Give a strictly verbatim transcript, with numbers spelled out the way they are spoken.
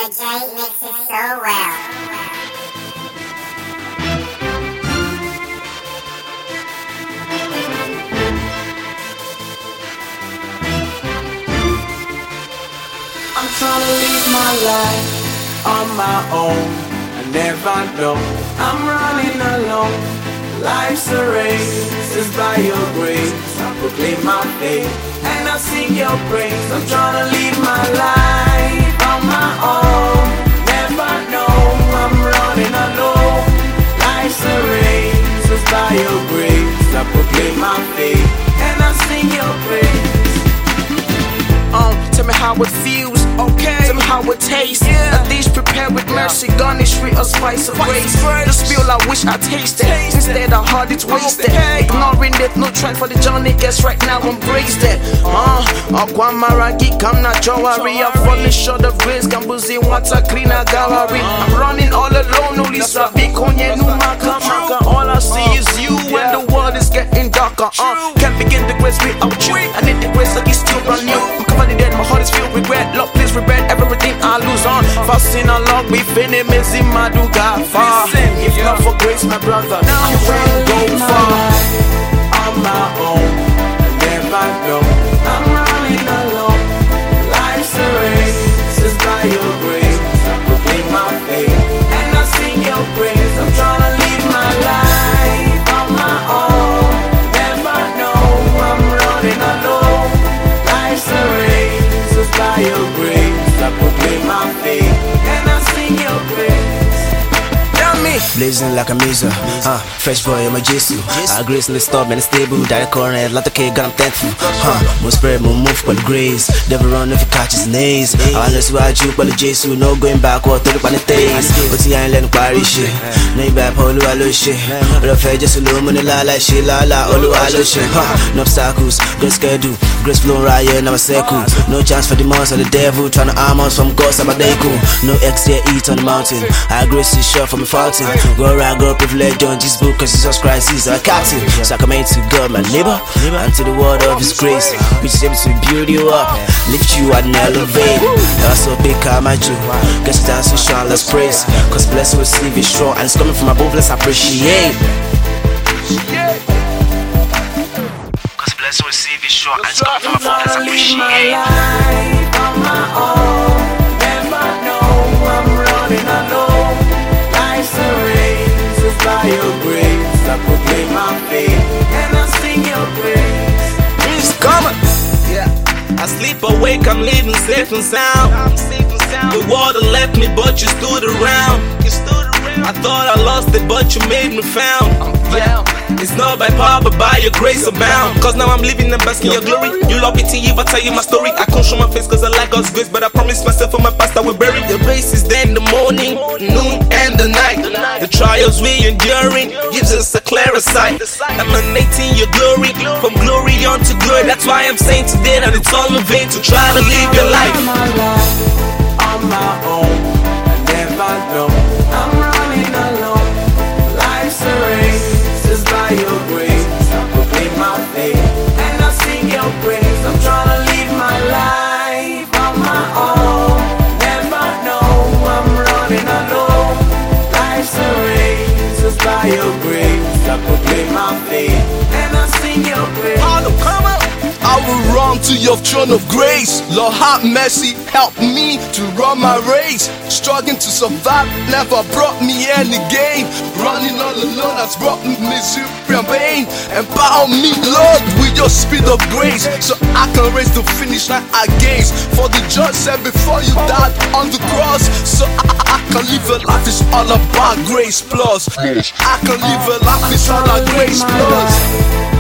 Jay mixes so well. I'm trying to live my life on my own. I never know I'm running alone. Life's a race, it's by your grace. I proclaim my faith and I sing your praise. I'm trying to live my life on my own. Never know I'm running alone. Life's a race, it's by your grace. I proclaim my faith and I sing your praise. Um, tell me how it feels, okay. Tell me how it tastes. Yeah. A dish prepared with mercy, garnished with a spice of grace. The spill I wish I tasted, instead I heard it's wasted. Ignoring it, no try for the journey. Guess right now embrace it. Uh, Aquamaragi, come na jawari. I'm falling short of grace, Gambuzi, water cleaner gallery. I'm running all alone, only sabi konye no maka maka. All I see is you when the world is getting darker. Uh, can't begin the grace without you. I need the grace like it's still brand new. Dead, my heart is filled with regret. Lord, please regret everything I lose on. Fasting along, we finna miss him, I do got far. If not for grace, my brother, you won't go far. On my own, I never know I'm running alone. Life's a race, it's by your grace. I proclaim my faith and I sing your praise. I'm trying to live my life on my own. Never know I'm running alone. Life's a race, by your grace, I proclaim my faith and I sing your praise. Tell me, blazing like a missile, uh, fresh boy, I'm a Jesus. I grace in the storm and stable. Direct current, lot of cake, God, I'm thankful. Huh, more spread, more move, but grace. Never run if you catch his nays. Unless you are you, but the Jesus, no going back or thirty on the days. But he ain't letting party shit. No back, Holu, I lose shit. But if I just alone, money la la shit, la la, Holu, I lose shit. Huh, no obstacles, grace schedule, grace flow riot, now I circle. No chance for the monster, the devil, trying to arm us from Ghost, I'm a deco. No X there, eat on the mountain. I grace is short from the fountain. Go right, go privilege on this book, cause Jesus Christ is our captain. So I commend to God, my neighbor, and to the word of his grace, which is able to build you up, lift you and elevate. That's so big, my Jew. Guess that's so strong, let's praise. Cause blessed receive is strong, and it's coming from above, let's appreciate. Cause blessed receive is strong, and it's coming from above, let's appreciate. On my own, never know I'm running alone. Life's a race, it's by your grace. I proclaim my faith and I sing your praise. It's coming. Yeah, I sleep awake, I'm living safe and sound. The water left me, but you stood around. I thought I lost it, but you made me found. Yeah, it's not by power, but by your grace abound. Cause now I'm living and basking your glory. You love pity if I tell you my story. I can't show my face cause I like God's grace, but I promise myself for my past I will bury. Your grace is there in the morning, noon and the night. The trials we enduring gives us a clearer sight. Emanating your glory, from glory on to glory. That's why I'm saying today that it's all in vain to try to live your life. On my own, I never know I'm running alone. Life's a race, it's by your grace. I proclaim my faith and I sing your praise. I'm trying to live my life on my own. Never know I'm running alone. Life's a race, it's by your grace. I proclaim my faith and I sing your praise. I will run to your throne of grace. Lord, have mercy, help me to run my race. Struggling to survive never brought me any gain. Running all alone has brought me misery and pain. Empower me, Lord, with your spirit of grace, so I can race the finish line I gaze. For the judge said before you died on the cross, so I, I can live a life is all about grace plus. I can live a life is all about grace plus.